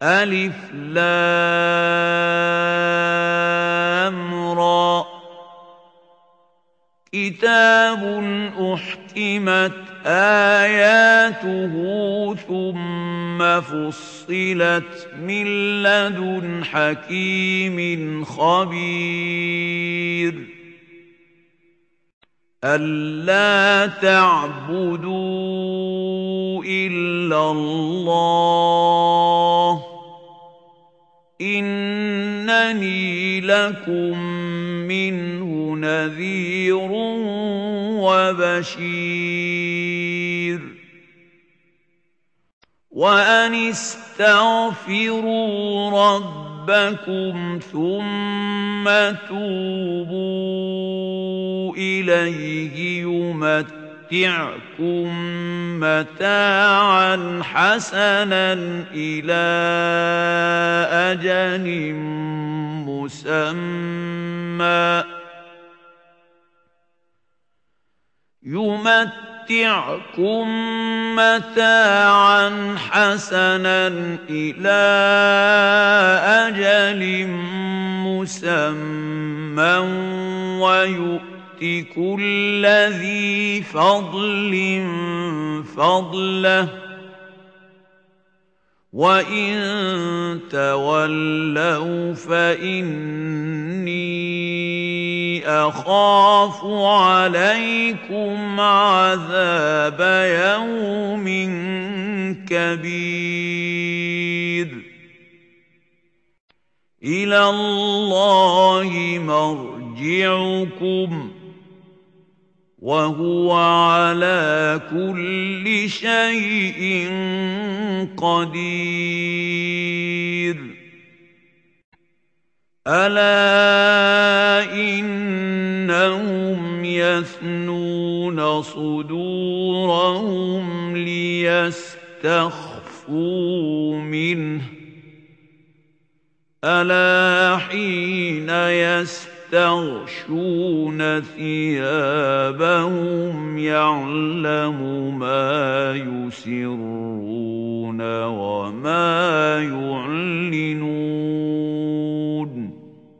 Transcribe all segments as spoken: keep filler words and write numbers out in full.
ألف لام را كتاب أحكمت آياته ثم فصلت من لدن حكيم خبير ألا تعبدوا إلا الله إنني لكم منه نذير وبشير وأن استغفروا ربكم ثم توبوا إليه يمتعكم متاعا حسنا إلى أجل مسمى يمتعكم متاعا حسنا إلى أجل مسمى ويؤت كل ذي فضل فضله وإن تولوا فإني أخاف عليكم عذاب يوم كبير إلى الله مرجعكم وهو على كل شيء قدير ألا إنهم يثنون صدورهم ليستخفوا منه ألا حين يستخفون يستغشون ثيابهم يعلم ما يسرون وما يعلنون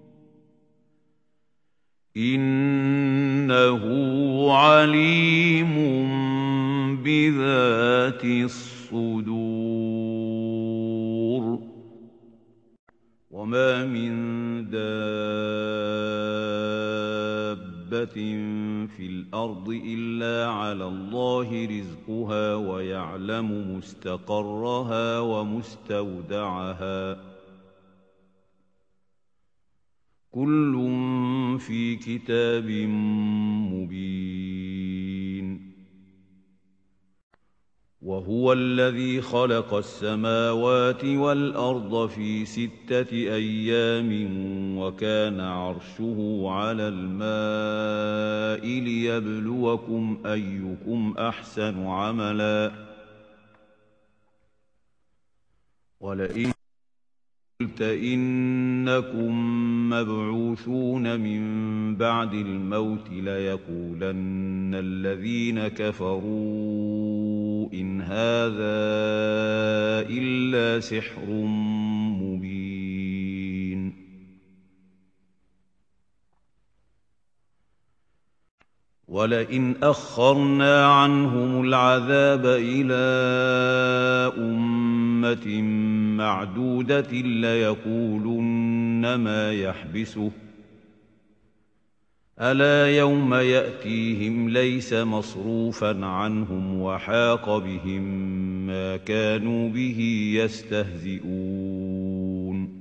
إنه عليم بذات الصدور وما من دابة في الأرض إلا على الله رزقها ويعلم مستقرها ومستودعها كل في كتاب مبين وهو الذي خلق السماوات والأرض في ستة أيام وكان عرشه على الماء ليبلوكم أيكم أحسن عملا ولئن قلت إنكم مبعوثون من بعد الموت ليقولن الذين كفروا إن هذا إلا سحر مبين ولئن أخرنا عنهم العذاب إلى أمة معدودة ليقولن ما يحبسه ألا يوم يأتيهم ليس مصروفا عنهم وحاق بهم ما كانوا به يستهزئون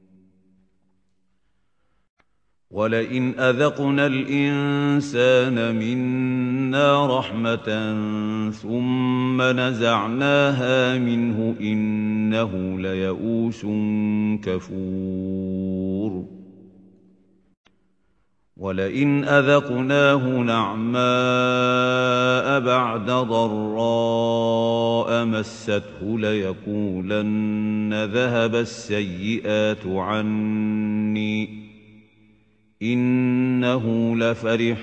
ولئن أذقنا الإنسان منا رحمة ثم نزعناها منه إنه ليئوس كفور ولئن أذقناه نعماء بعد ضراء مسته ليقولن ذهب السيئات عني إنه لفرح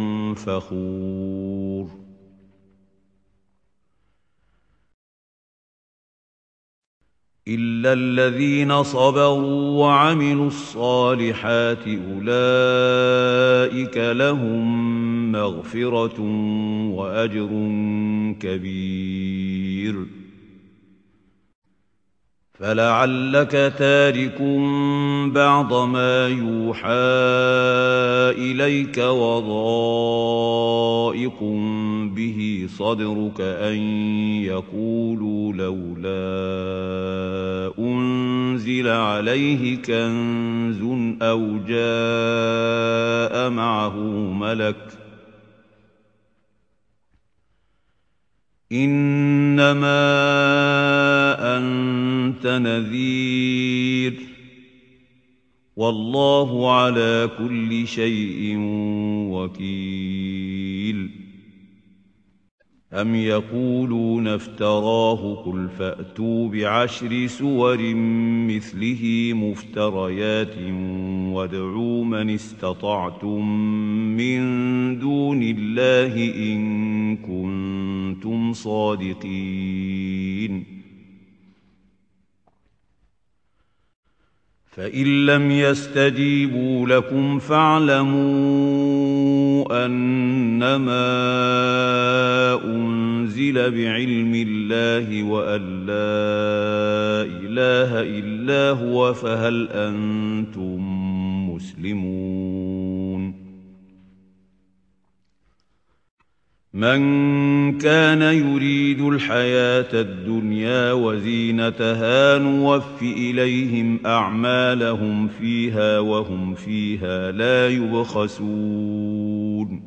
فخور إلا الذين صبروا وعملوا الصالحات أولئك لهم مغفرة وأجر كبير. فلعلك تارك بعض ما يوحى إليك وضائق به صدرك أن يقولوا لولا أنزل عليه كنز أو جاء معه ملك إنما أنت نذير والله على كل شيء وكيل. أم يقولون افتراه قل فأتوا بعشر سور مثله مفتريات وادعوا من استطعتم من دون الله إن كنتم صادقين. فإن لم يستجيبوا لكم فاعلموا أنما أنزل بعلم الله وأن لا إله إلا هو فهل أنتم مسلمون. من كان يريد الحياة الدنيا وزينتها نوف إليهم أعمالهم فيها وهم فيها لا يبخسون.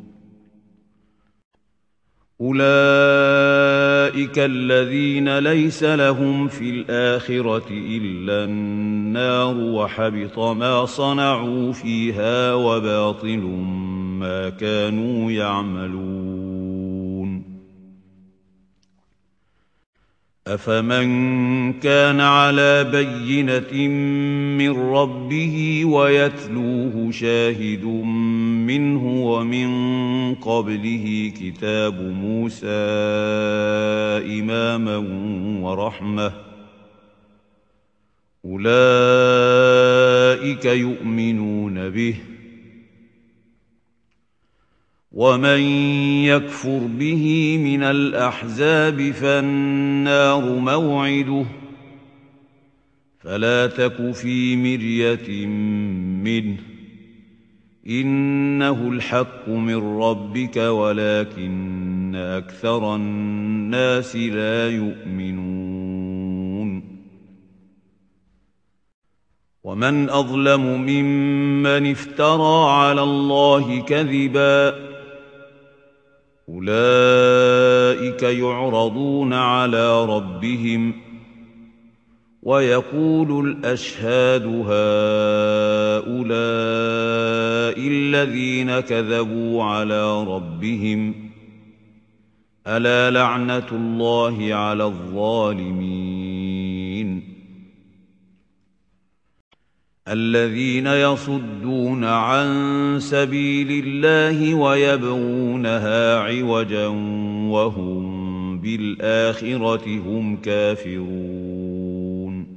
أولئك الذين ليس لهم في الآخرة إلا النار وحبط ما صنعوا فيها وباطل ما كانوا يعملون. أفمن كان على بينة من ربه ويتلوه شاهد منه ومن قبله كتاب موسى إماما ورحمة أولئك يؤمنون به. ومن يكفر به من الأحزاب فالنار موعده فلا تك في مرية منه إنه الحق من ربك ولكن أكثر الناس لا يؤمنون. ومن أظلم ممن افترى على الله كذبا أولئك يعرضون على ربهم ويقول الأشهاد هؤلاء الذين كذبوا على ربهم ألا لعنة الله على الظالمين. الذين يصدون عن سبيل الله ويبغونها عوجا وهم بالآخرة هم كافرون.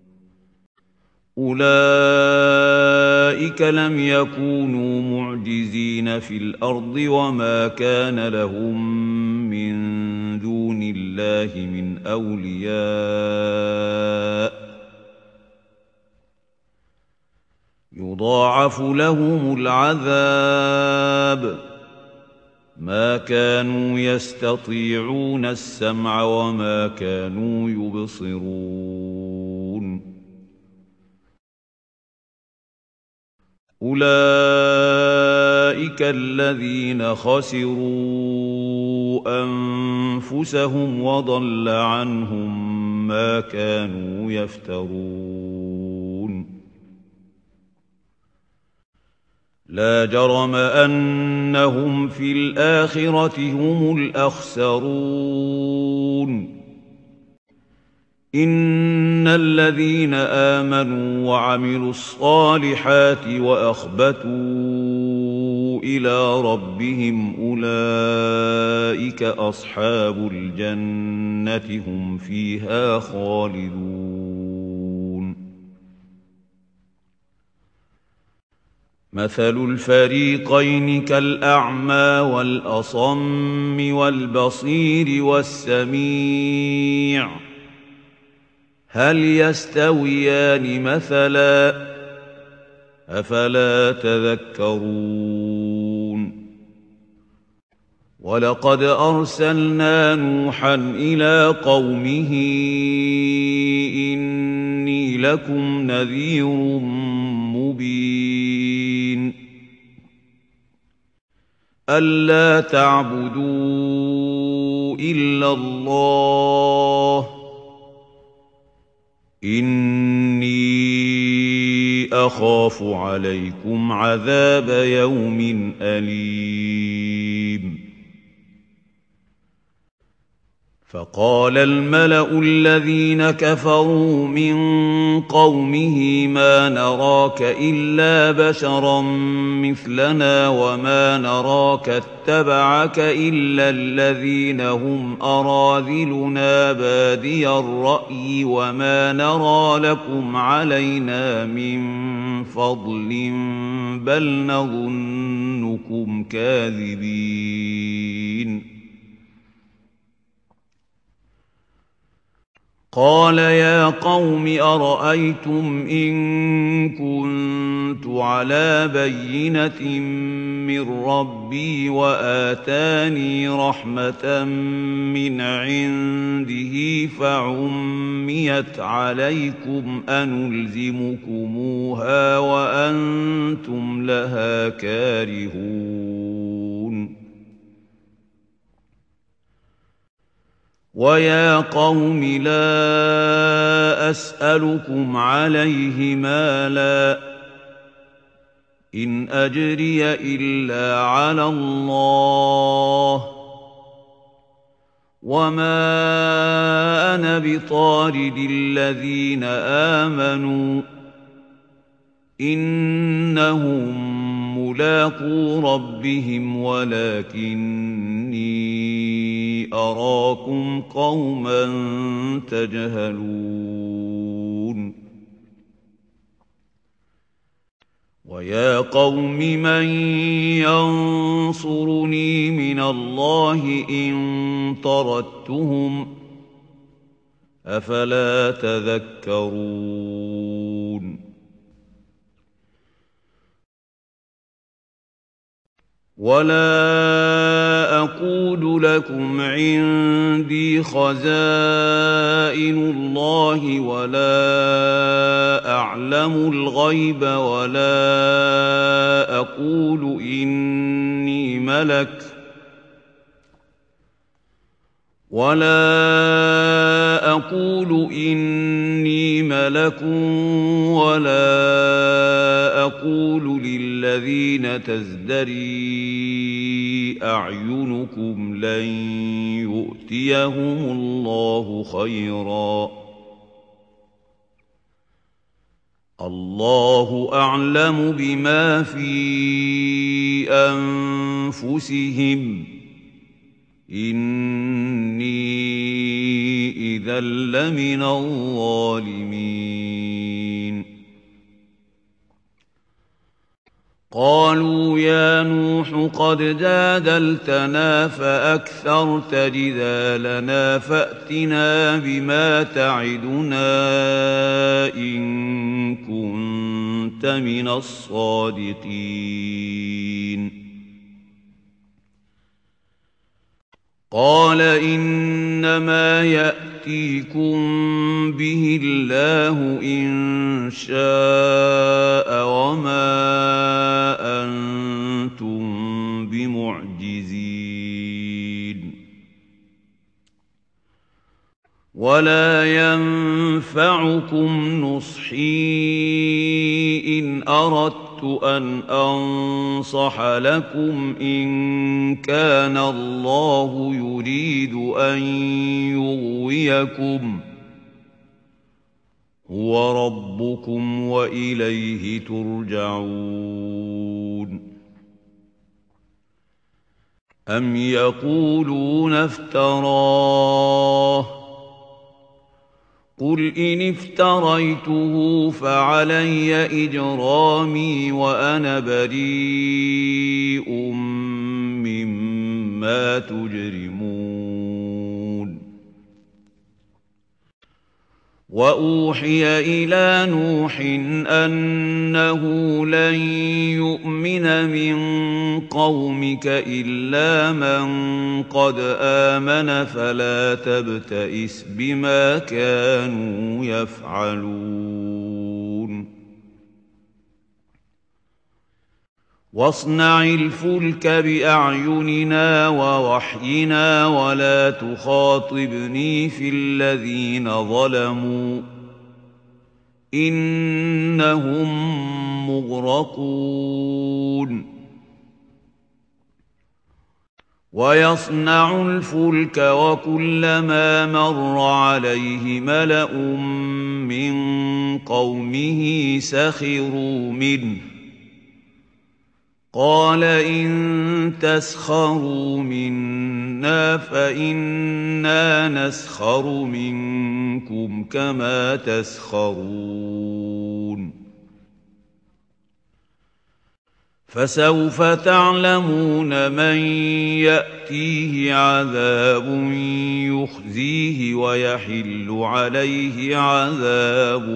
أولئك لم يكونوا معجزين في الأرض وما كان لهم من دون الله من أولياء يضاعف لهم العذاب ما كانوا يستطيعون السمع وما كانوا يبصرون. أولئك الذين خسروا أنفسهم وضل عنهم ما كانوا يفترون. لا جرم أنهم في الآخرة هم الأخسرون. إن الذين آمنوا وعملوا الصالحات وأخبتوا إلى ربهم أولئك أصحاب الجنة هم فيها خالدون. مثل الفريقين كالأعمى والأصم والبصير والسميع هل يستويان مثلا أفلا تذكرون ولقد أرسلنا نوحا إلى قومه إني لكم نذير مبين ألا تعبدوا إلا الله إني أخاف عليكم عذاب يوم أليم فقال الملأ الذين كفروا من قومه ما نراك إلا بشرا مثلنا وما نراك اتبعك إلا الذين هم أراذلنا بادي الرأي وما نرى لكم علينا من فضل بل نظنكم كاذبين قال يا قوم أرأيتم إن كنت على بينة من ربي وآتاني رحمة من عنده فعميت عليكم أنلزمكموها وأنتم لها كارهون ويا قوم لا أسألكم عليه مالا إن أجري إلا على الله وما أنا بطارد الذين آمنوا إنهم ملاقو ربهم ولكني أراكم قوما تجهلون ويا قوم من ينصرني من الله إن طردتهم أفلا تذكرون ولا أقول لكم عندي خزائن الله ولا أعلم الغيب ولا أقول إني ملك ولا أقول إني ملك ولا أقول للذين تزدري أعينكم لن يؤتيهم الله خيرا الله أعلم بما في أنفسهم إني إذا لمن الظالمين قالوا يا نوح قد جادلتنا فأكثرت جدالنا فأتنا بما تعدنا إن كنت من الصادقين قال إنما يأتيكم به الله إن شاء وما أنتم بمعجزين ولا ينفعكم نصحي إن أردت أن أنصح لكم إن كان الله يريد أن يغويكم هو ربكم وإليه ترجعون أم يقولون افتراه قل إن افتريته فعلي إجرامي وأنا بريء مما تجرمون وأوحي إلى نوح أنه لن يؤمن من قومك إلا من قد آمن فلا تبتئس بما كانوا يفعلون واصنع الفلك بأعيننا ووحينا ولا تخاطبني في الذين ظلموا إنهم مغرقون ويصنع الفلك وكلما مر عليه ملأ من قومه سخروا منه قال إن تسخروا منا فإنا نسخر منكم كما تسخرون فسوف تعلمون من يأتيه عذاب يخزيه ويحل عليه عذاب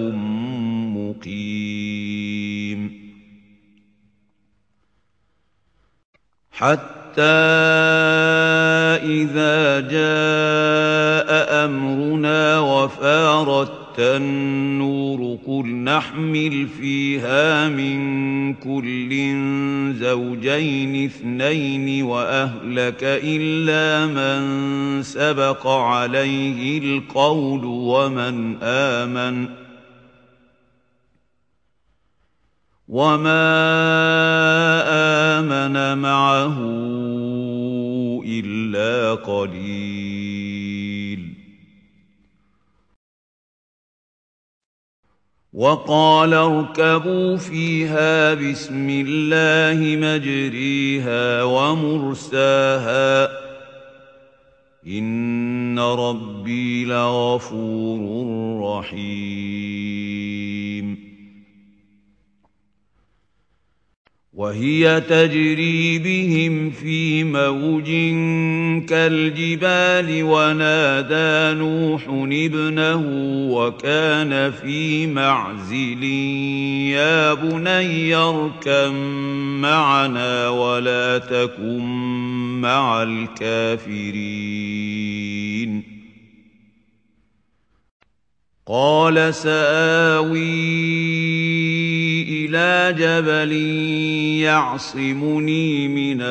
مقيم حتى إذا جاء أمرنا وفارت النور قل نحمل فيها من كل زوجين اثنين وأهلك إلا من سبق عليه القول ومن آمن وما آمن معه إلا قليل وقال اركبوا فيها بسم الله مجريها ومرساها إن ربي لغفور رحيم وهي تجري بهم في موج كالجبال ونادى نوح ابنه وكان في معزل يا بني اركب معنا ولا تكن مع الكافرين قال سآوي إلى جبل يعصمني من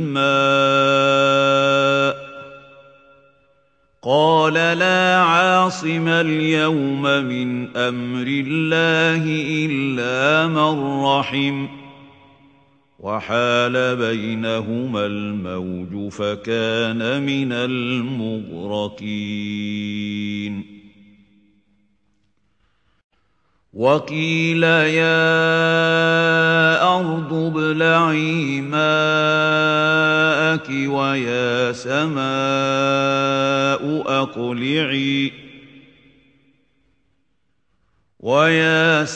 الماء قال لا عاصم اليوم من أمر الله إلا من رحم وحال بينهما الموج فكان من المغرقين وقيل يا أرض ابلعي ماءك ويا سماء أقلعي ويا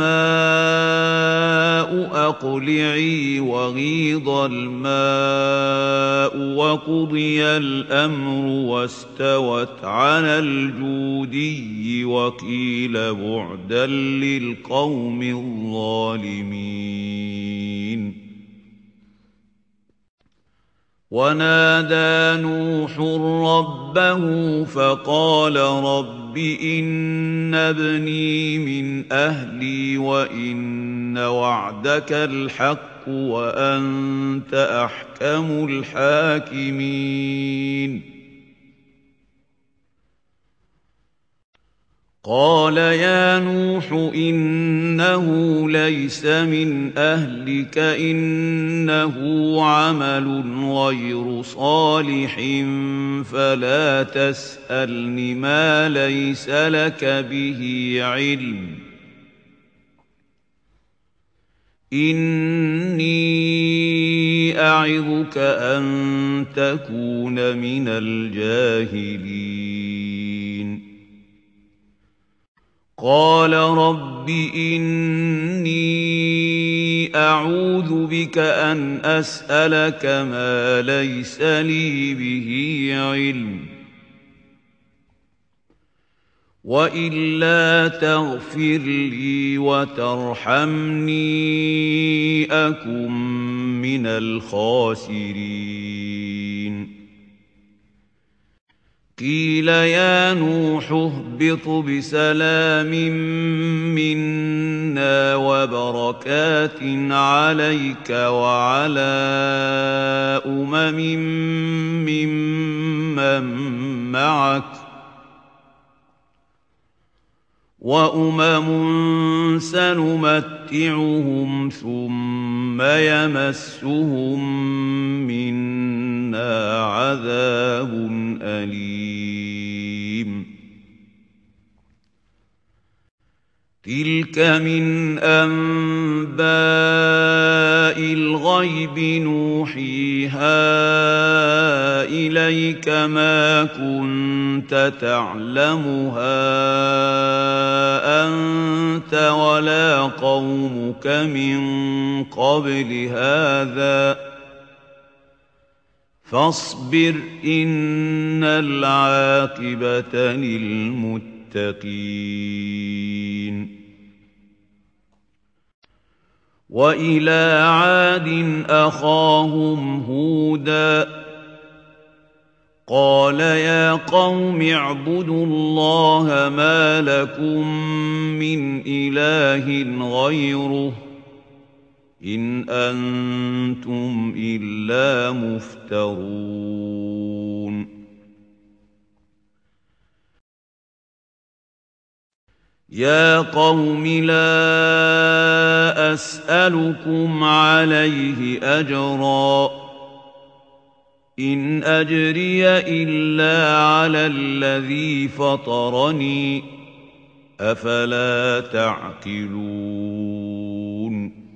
سماء أقلعي وغيض الماء وقضي الأمر واستوت على الجودي وقيل بعدا للقوم الظالمين ونادى نوح ربه فقال رب إن ابني من أهلي وإن وعدك الحق وأنت أحكم الحاكمين قال يا نوح إنه ليس من أهلك إنه عمل غير صالح فلا تسألني ما ليس لك به علم إني أعظك أن تكون من الجاهلين قال رب إني أعوذ بك أن أسألك ما ليس لي به علم وإلا تغفر لي وترحمني أكن من الخاسرين قيل يا نوح اهبط بسلام منا وبركات عليك وعلى أمم ممن معك وأمم سنمتعهم ثم يمسهم منا عذاب أليم تلك من أنباء الغيب نوحيها إليك ما كنت تعلمها أنت ولا قومك من قبل هذا فاصبر إن العاقبة للمتقين وإلى عاد أخاهم هودا قال يا قوم اعبدوا الله ما لكم من إله غيره إن أنتم إلا مفترون يا قوم لا أسألكم عليه أجرا إن أجري إلا على الذي فطرني أفلا تعقلون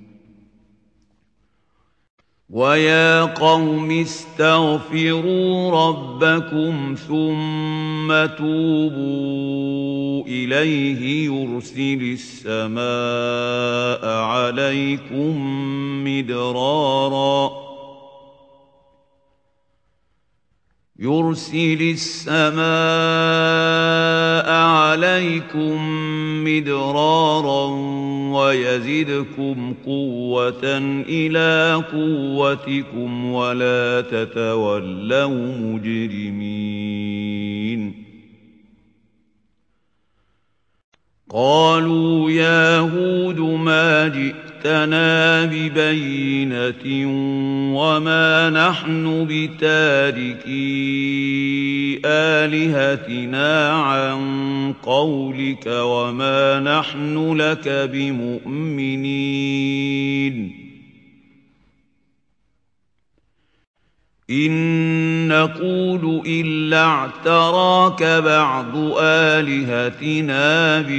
ويا قوم استغفروا ربكم ثم توبوا إليه يرسل السماء عليكم مدرارا يرسل السماء عليكم مدرارا ويزدكم قوة إلى قوتكم ولا تتولوا مجرمين قالوا يا هود ما جئتنا ببينة وما نحن بتاركي آلهتنا عن قولك وما نحن لك بمؤمنين إن نقول إلا اعتراك بعض آلهتنا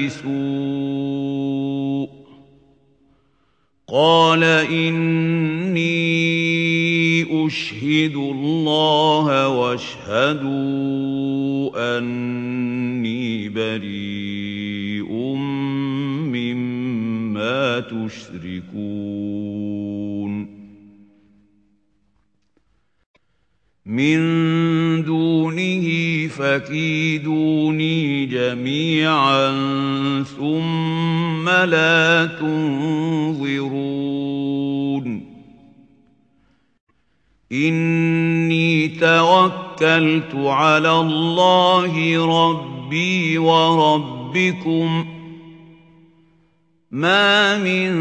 بسوء قال إني أشهد الله واشهدوا أني بريء مما تشركون من دونه فكيدوني جميعا ثم لا تنظرون إني توكلت على الله ربي وربكم ما من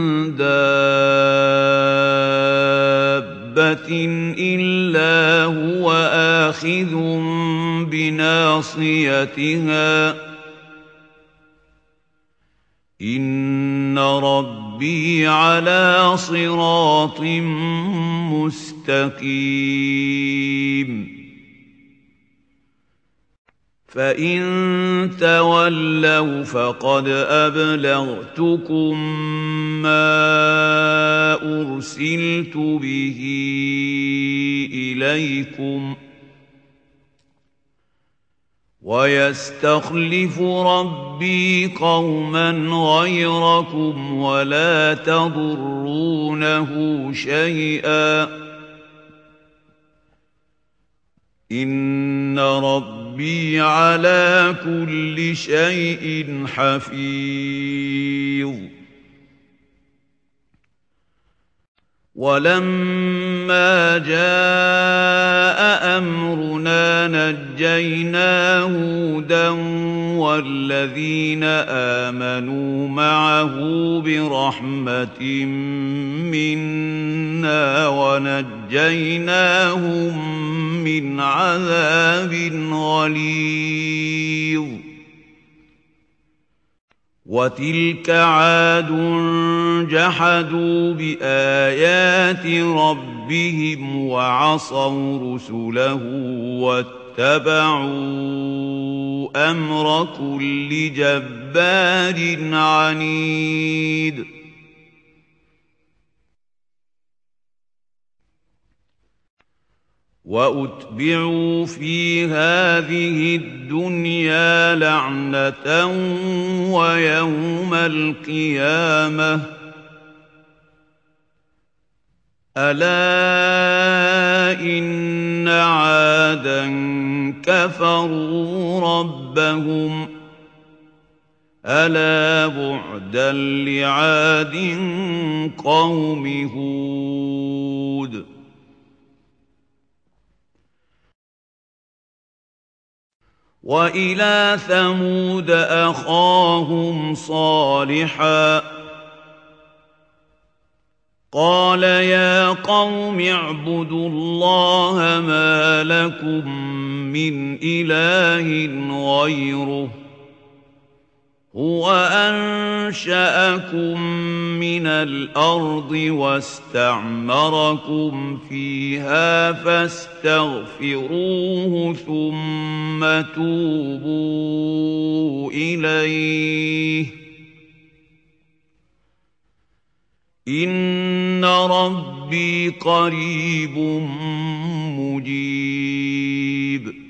دابة إلا هو آخذ بناصيتها إن ربي على صراط مستقيم فإن تولوا فقد أبلغتكم ما أرسلت به إليكم ويستخلف ربي قوما غيركم ولا تضرونه شيئا إن ربي على كل شيء حفيظ ولما جاء أمرنا نجينا هودا والذين آمنوا معه برحمة منا ونجيناهم من عذاب غليظ وتلك عاد جحدوا بآيات ربهم وعصوا رسله واتبعوا أمر كل جبار عنيد وأتبعوا في هذه الدنيا لعنة ويوم القيامة ألا إن عادا كفروا ربهم ألا بعدا لعاد قوم هود وإلى ثمود أخاهم صالحا قال يا قوم اعبدوا الله ما لكم من إله غيره هو أنشأكم من الأرض واستعمركم فيها فاستغفروه ثم توبوا إليه إن ربي قريب مجيب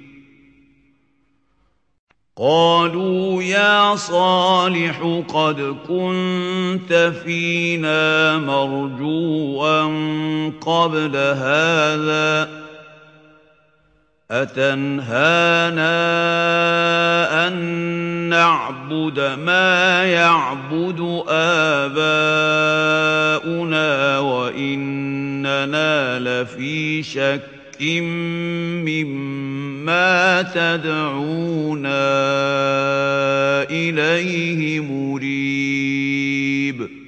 قالوا يا صالح قد كنت فينا مرجوا قبل هذا أتنهانا أن نعبد ما يعبد آباؤنا وإننا لفي شك مما تدعونا إليه مريب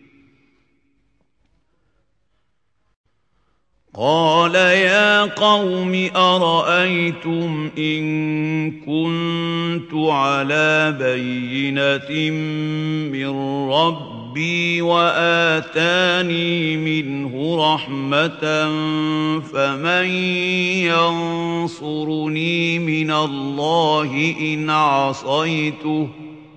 قال يا قوم أرأيتم إن كنت على بينة من ربي وآتاني منه رحمة فمن ينصرني من الله إن عصيته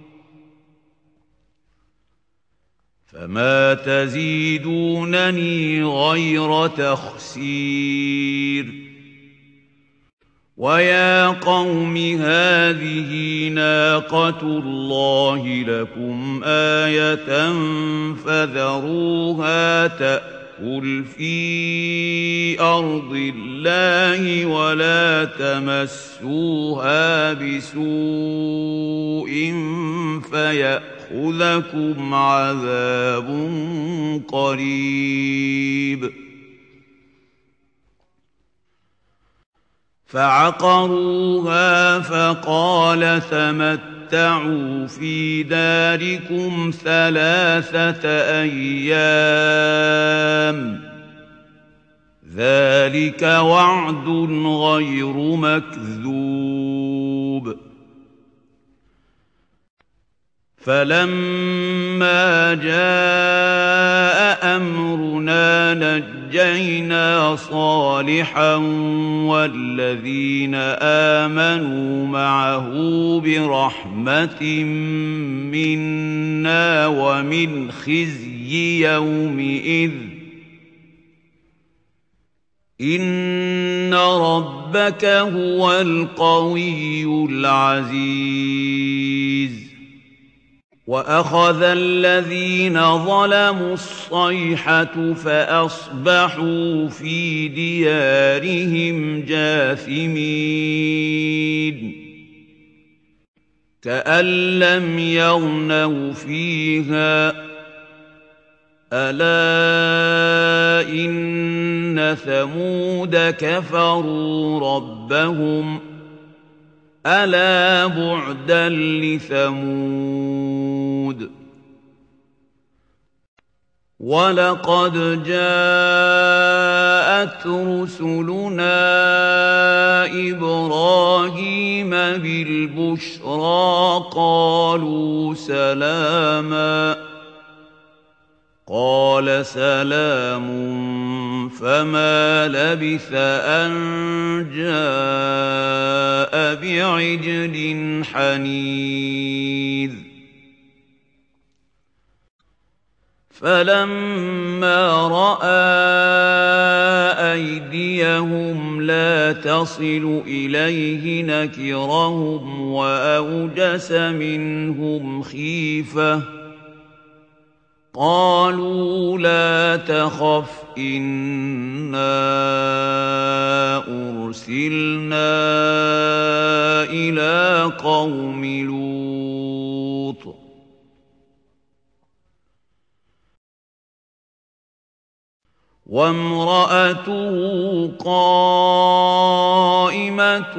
فما تزيدونني غير تخسير ويا قوم هذه ناقة الله لكم آية فذروها تأكل في أرض الله ولا تمسوها بسوء فيأخذكم عذاب قريب فعقروها فقال تمتعوا في داركم ثلاثة أيام ذلك وعد غير مكذوب فلما جاء أمرنا نجينا صالحا والذين آمنوا معه برحمة منا ومن خزي يومئذ إن ربك هو القوي العزيز وأخذ الذين ظلموا الصيحة فأصبحوا في ديارهم جاثمين كأن لم يغنوا فيها ألا إن ثمود كفروا ربهم ألا بعدا لثمود ولقد جاءت رسلنا إبراهيم بالبشرى قالوا سلاما قال سلام فما لبث أن جاء بعجل حنيذ فلما رأى أيديهم لا تصل إليه نكرهم وأوجس منهم خيفة قالوا لا تخف إنا أرسلنا إلى قوم لوط وامرأته قائمة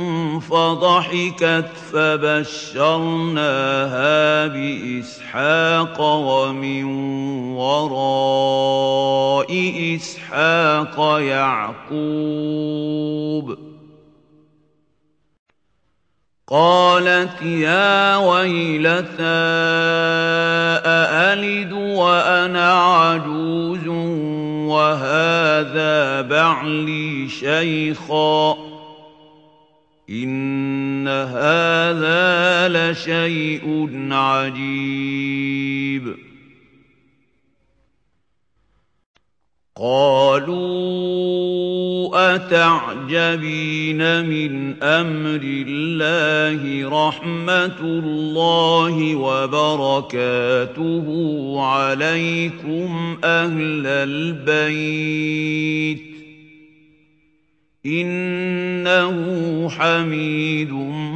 فضحكت فبشرناها بإسحاق ومن وراء إسحاق يعقوب قالت يا ويلتى أألد وأنا عجوز وهذا بعلي شيخا إن هذا لشيء عجيب قالوا أتعجبين من أمر الله رحمة الله وبركاته عليكم أهل البيت إنه حميد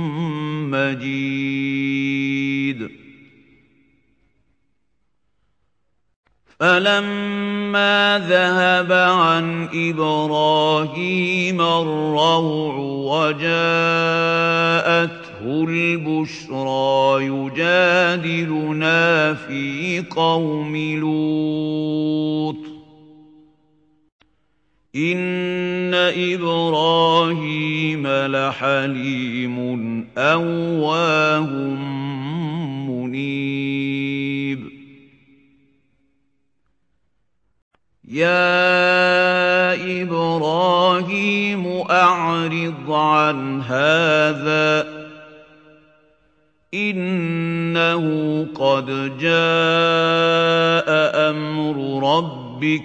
مجيد فلما ذهب عن إبراهيم الروع وجاءته البشرى يجادلنا في قوم لوط إن إبراهيم لحليم أواه منيب يا إبراهيم أعرض عن هذا إنه قد جاء أمر ربك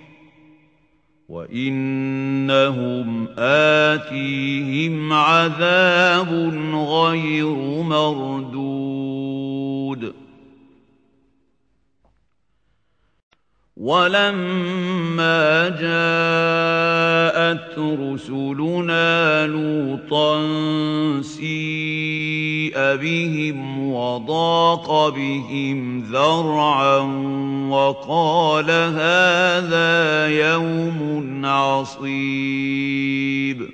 وإنهم آتيهم عذاب غير مردود ولما جاءت رسلنا لوطا سيء بهم وضاق بهم ذرعا وقال هذا يوم عصيب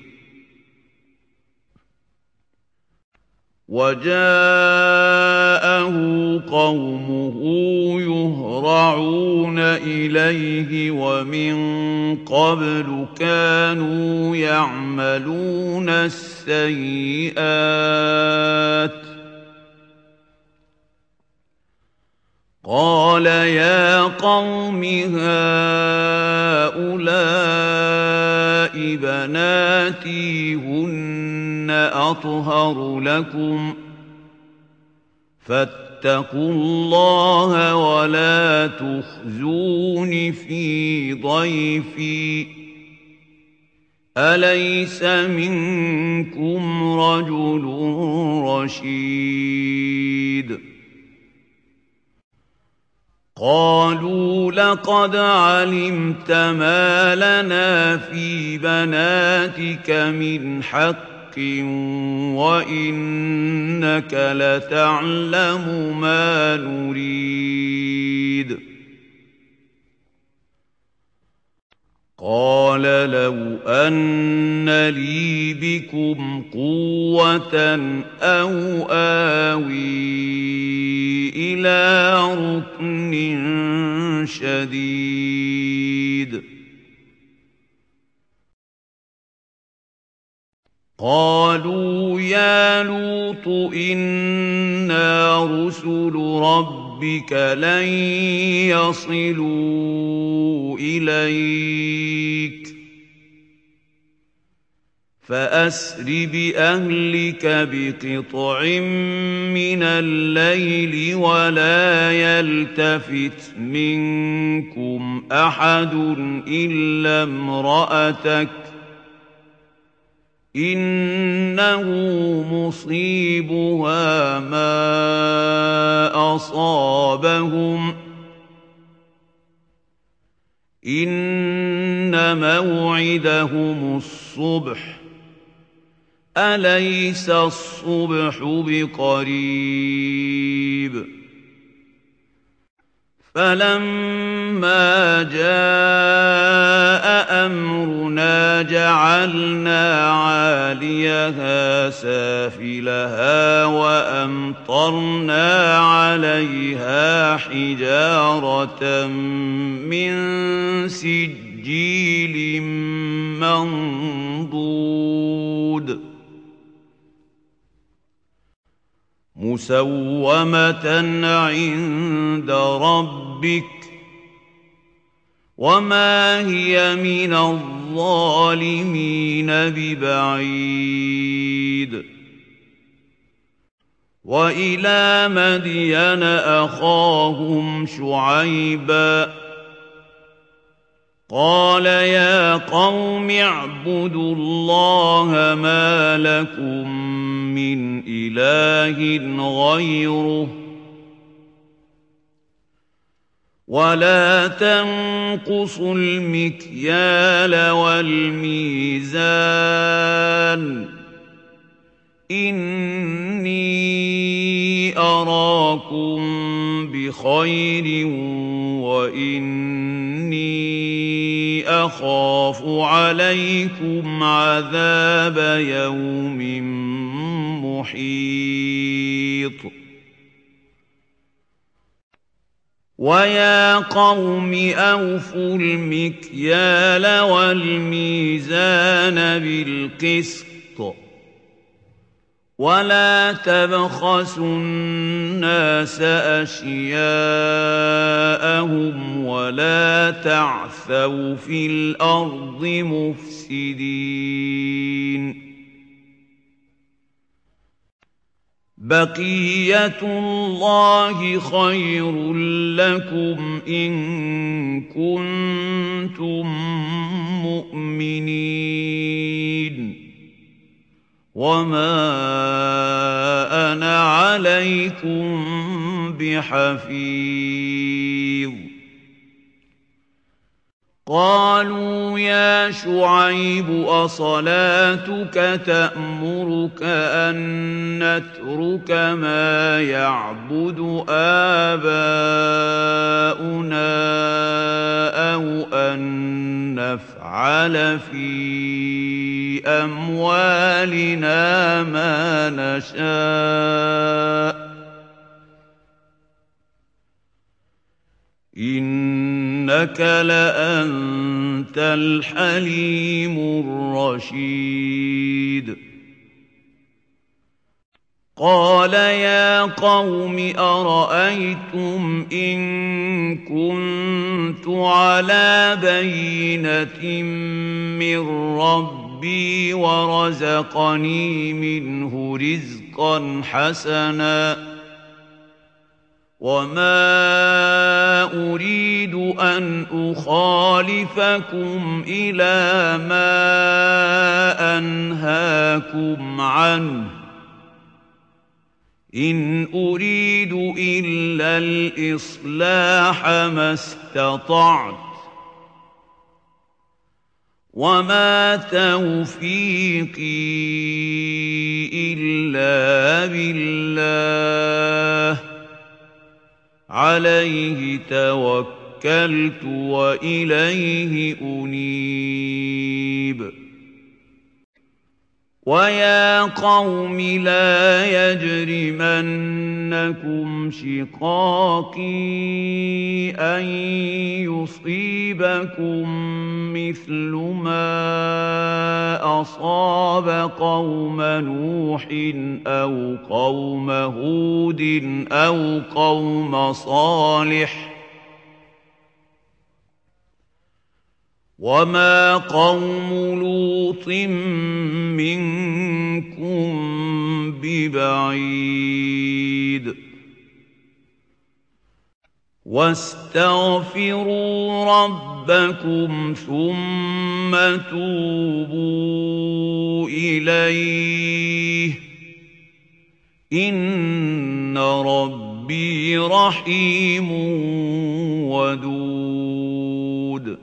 وجاءه قومه يهرعون إليه ومن قبل كانوا يعملون السيئات قال يا قوم هؤلاء بناتي هن أطهر لكم فاتقوا الله ولا تخزون في ضيفي أليس منكم رجل رشيد قالوا لقد علمت ما لنا في بناتك من حق وإنك لتعلم ما نريد قال لو أن لي بكم قوة أو آوي إلى ركن شديد قالوا يا لوط إنا رسل ربك لن يصلوا إليك فأسر بأهلك بقطع من الليل ولا يلتفت منكم أحد إلا امرأتك إنه مصيبها ما أصابهم إن موعدهم الصبح أليس الصبح بقريب فلما جاء أمرنا جعلنا عاليها سافلها وأمطرنا عليها حجارة من سجيل منضود مسومة عند ربك وما هي من الظالمين ببعيد وإلى مدين أخاهم شعيبا قال يا قوم اعبدوا الله ما لكم من إله غيره ولا تنقصوا المكيال والميزان إني أراكم بخير وإني أخاف عليكم عذاب يوم محيط ويا قوم أوفوا المكيال والميزان بالقسط ولا تبخسوا الناس أشياءهم ولا تعثوا في الأرض مفسدين بقية الله خير لكم إن كنتم مؤمنين وما أنا عليكم بحفيظ قالوا يا شعيب أصلاتك تأمرك أن نترك ما يعبد آباؤنا أو أن نفعل في أموالنا ما نشاء إنك لأنت الحليم الرشيد قال يا قوم أرأيتم إن كنت على بينة من ربي ورزقني منه رزقا حسنا وما أريد أن أخالفكم إلى ما أنهاكم عنه إن أريد إلا الإصلاح ما استطعت وما توفيقي إلا بالله عليه توكلت وإليه أنيب ويا قوم لا يجرمنكم شقاقي أن يصيبكم مثل ما أصاب قوم نوح أو قوم هود أو قوم صالح وما قوم لوط منكم ببعيد واستغفروا ربكم ثم توبوا إليه إن ربي رحيم ودود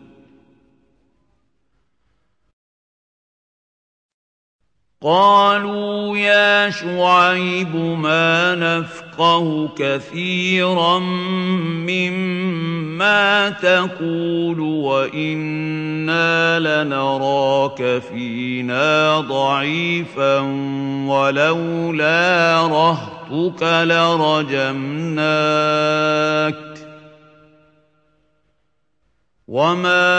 قالوا يا شعيب ما نفقه كثيرا مما تقول وإنا لنراك فينا ضعيفا ولولا رهطك لرجمناك وما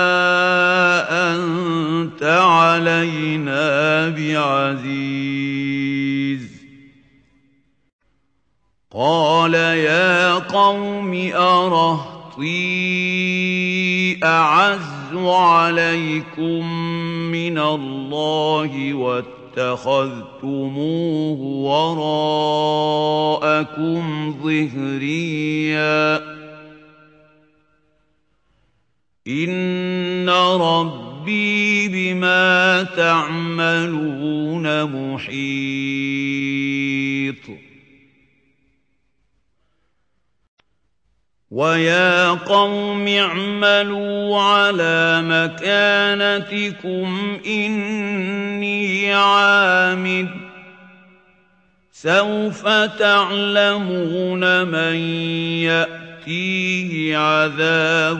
أنت علينا بعزيز قال يا قوم أرهطي أعز عليكم من الله واتخذتموه وراءكم ظهريا إن ربي بما تعملون محيط ويا قوم اعملوا على مكانتكم إني عامل سوف تعلمون من يأتي فيه عذاب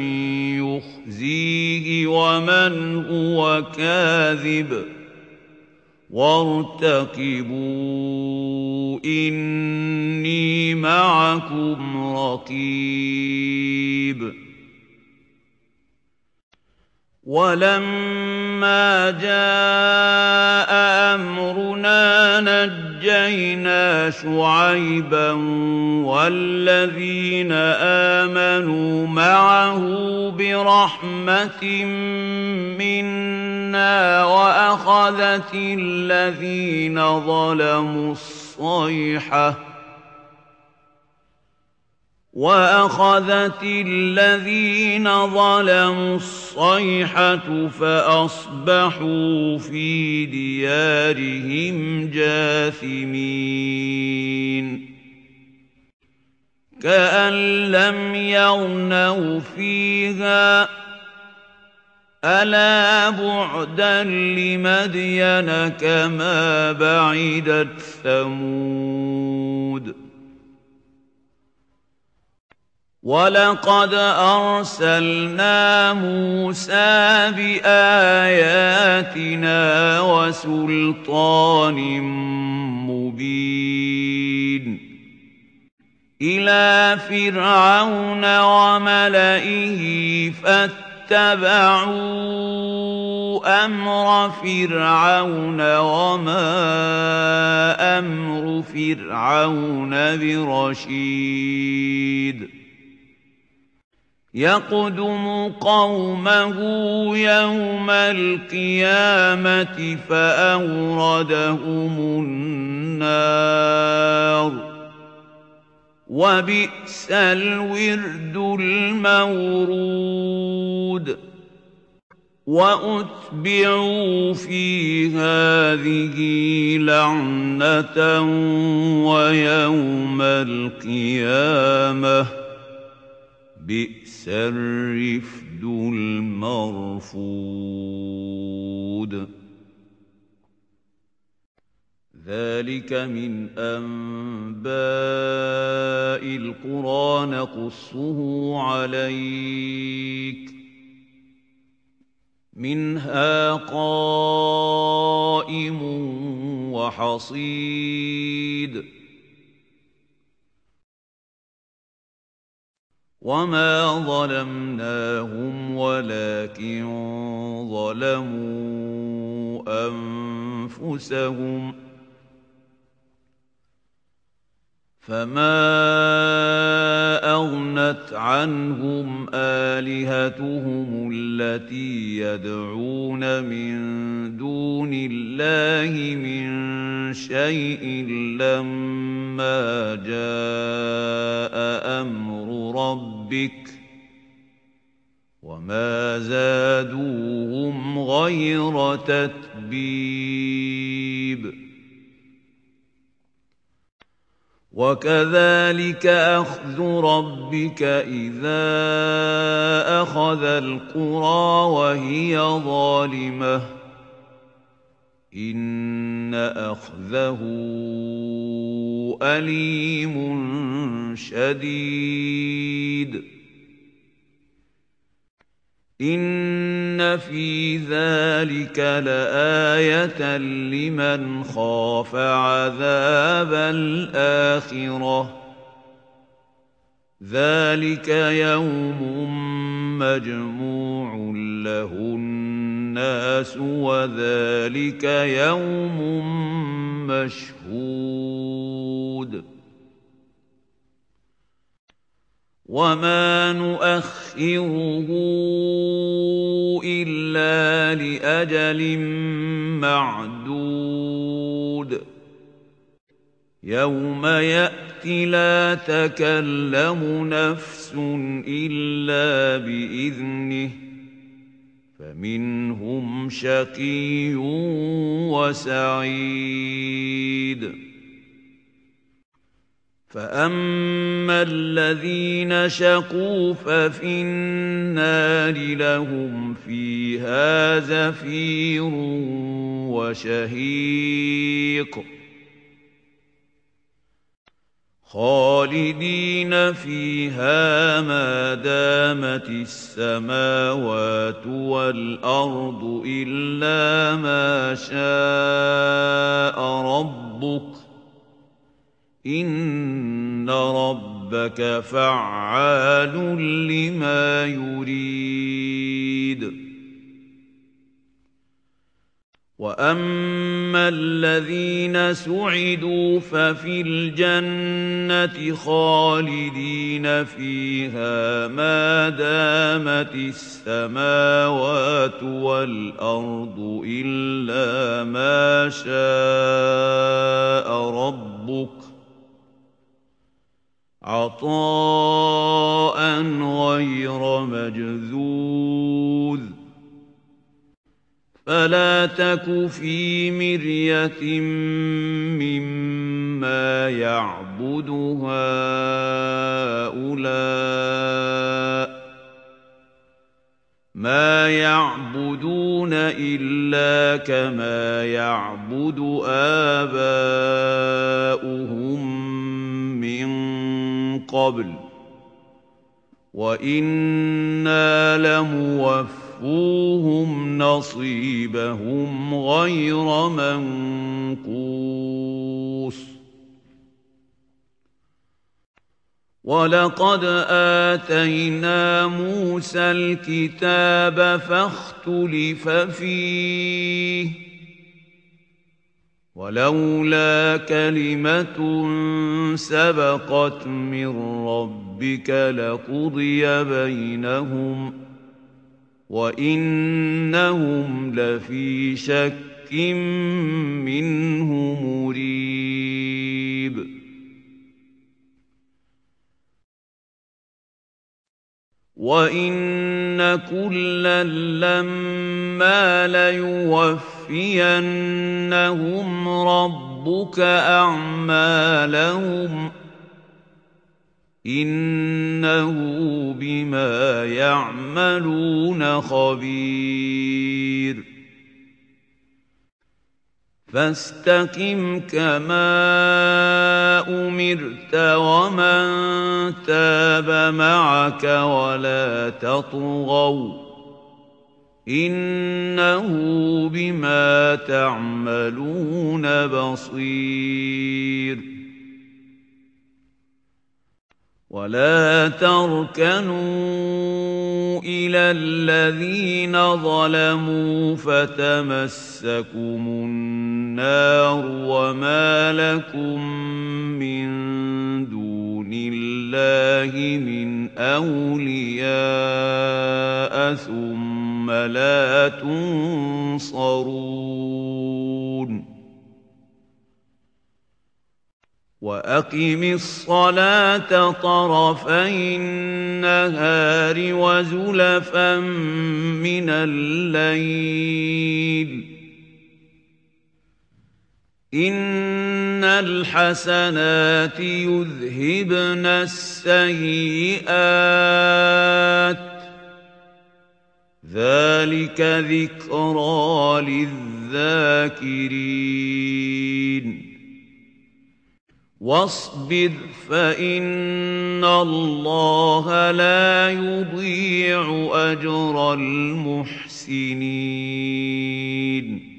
يخزيه ومن هو كاذب وارتقبوا إني معكم رقيب ولما جاء أمرنا نجينا شعيبا والذين آمنوا معه برحمة منا وأخذت الذين ظلموا الصيحة وأخذت الذين ظلموا الصيحة فأصبحوا في ديارهم جاثمين كأن لم يغنوا فيها ألا بعدا لمدين كما بعدت ثمود ولقد أرسلنا موسى بآياتنا وسلطان مبين إلى فرعون وملئه فاتبعوا أمر فرعون وما أمر فرعون برشيد يقدم قومه يوم القيامة فأوردهم النار وبئس الورد المورود وأتبعوا في هذه لعنة ويوم القيامة بئس الرفد المرفود ذلك من أنباء القرى نقصه عليك منها قائم وحصيد وما ظلمناهم ولكن ظلموا أنفسهم فما أغنت عنهم آلهتهم التي يدعون من دون الله من شيء لما جاء أمر ربك وما زادوهم غير تتبيب وكذلك أخذ ربك إذا أخذ القرى وهي ظالمة إن أخذه أليم شديد إن في ذلك لآية لمن خاف عذاب الآخرة ذلك يوم مجموع له الناس وذلك يوم مشهود وما نؤخره إلا لأجل معدود يوم يأتي لا تكلم نفس إلا بإذنه فمنهم شقي وسعيد فأما الذين شقوا ففي النار لهم فيها زفير وشهيق خالدين فيها ما دامت السماوات والأرض إلا ما شاء ربك إن ربك فعال لما يريد وأما الذين سعدوا ففي الجنة خالدين فيها ما دامت السماوات والأرض إلا ما شاء ربك عطاء غير مجذوذ فلا تك في مرية مما يعبد هؤلاء ما يعبدون إلا كما يعبد آباؤهم من قبل وإنا لموفوهم نصيبهم غير منقوص ولقد آتينا موسى الكتاب فاختلف فيه ولولا كلمة سبقت من ربك لقضي بينهم وإنهم لفي شك منه مريب وَإِنَّ كُلًّا لَّمَّا لَيُوَفِّيَنَّهُمْ رَبُّكَ أَعْمَالَهُمْ إِنَّهُ بِمَا يَعْمَلُونَ خَبِيرٌ فَاسْتَقِمْ كَمَا أُمِرْتَ وَمَن تَابَ مَعَكَ وَلَا تَطْغَوْا إِنَّهُ بِمَا تَعْمَلُونَ بَصِيرٌ وَلَا تَرْكَنُوا إِلَى الَّذِينَ ظَلَمُوا فَتَمَسَّكُمُ النَّارُ وَمَا لَكُم مِّن دُونِ اللَّهِ مِنْ أَوْلِيَاءَ ثُمَّ لَا تُنصَرُونَ وَأَقِمِ الصَّلَاةَ طَرَفَيِ النَّهَارِ وَزُلَفًا مِّنَ اللَّيْلِ ۚ إِنَّ الْحَسَنَاتِ يُذْهِبْنَ السَّيِّئَاتِ ۚ ذَلِكَ ذِكْرَىٰ لِلذَّاكِرِينَ وَاصْبِرْ فَإِنَّ اللَّهَ لَا يُضِيعُ أَجْرَ الْمُحْسِنِينَ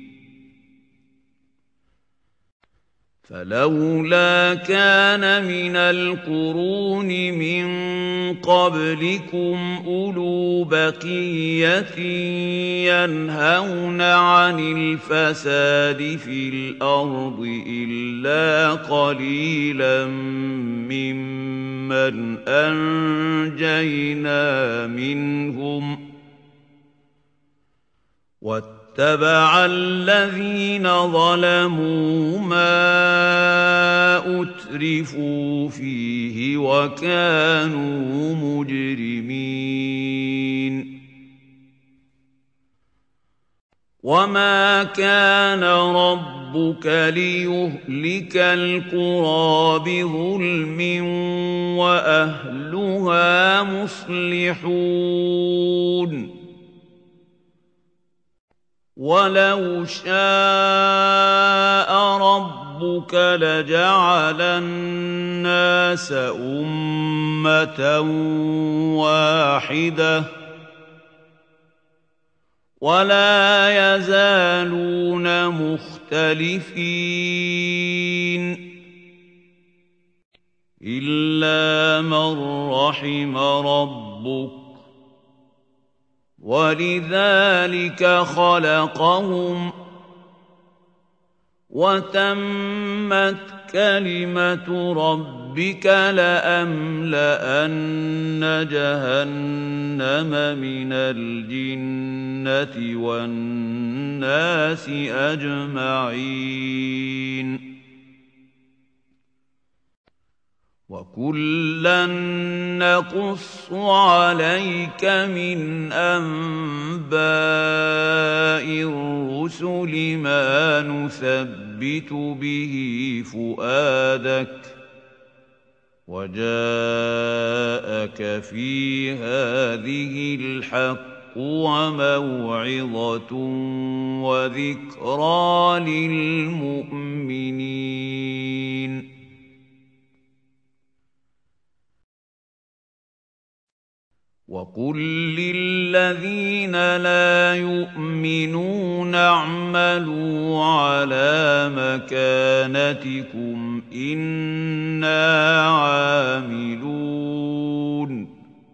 فَلَوْلَا كَانَ مِنَ الْقُرُونِ مِن قَبْلِكُمْ أُولُو بَقِيَّةٍ يَنْهَوْنَ عَنِ الْفَسَادِ فِي الْأَرْضِ إِلَّا قَلِيلًا مِّمَّنْ أَنجَيْنَا مِنْهُمْ وَاتَّبَعَ الَّذِينَ ظَلَمُوا مَا أُتْرِفُوا فِيهِ وَكَانُوا مُجْرِمِينَ وَمَا كَانَ رَبُّكَ لِيُهْلِكَ الْقُرَىٰ بِظُلْمٍ وَأَهْلُهَا مُصْلِحُونَ وَلَوْ شَاءَ رَبُّكَ لَجَعَلَ النَّاسَ أُمَّةً وَاحِدَةً وَلَا يَزَالُونَ مُخْتَلِفِينَ إِلَّا مَن رَّحِمَ رَبُّكَ وَلِذَٰلِكَ خَلَقَهُمْ وَتَمَّتْ كَلِمَةُ رَبِّكَ لَأَمْلَأَنَّ جَهَنَّمَ مِنَ الْجِنَّةِ وَالنَّاسِ أَجْمَعِينَ وَكُلًّا نَّقُصُّ عَلَيْكَ مِنْ أَنبَاءِ الرُّسُلِ مَا نُثَبِّتُ بِهِ فُؤَادَكَ وَجَاءَكَ فِي هَٰذِهِ الْحَقُّ وَمَوْعِظَةٌ وَذِكْرَىٰ لِلْمُؤْمِنِينَ وَقُل لِّلَّذِينَ لَا يُؤْمِنُونَ اعْمَلُوا عَلَىٰ مَكَانَتِكُمْ إِنَّا عَامِلُونَ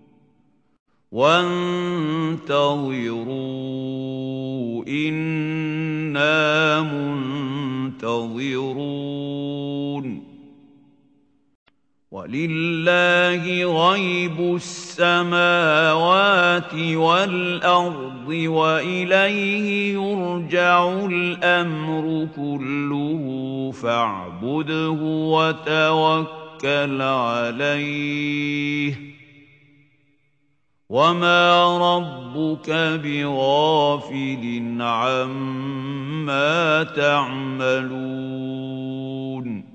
وَانتَظِرُوا إِنَّا مُنتَظِرُونَ وَلِلَّهِ غَيْبُ السَّمَاوَاتِ وَالْأَرْضِ وَإِلَيْهِ يُرْجَعُ الْأَمْرُ كُلُّهُ فَاعْبُدْهُ وَتَوَكَّلْ عَلَيْهِ وما ربك بغافل عما تعملون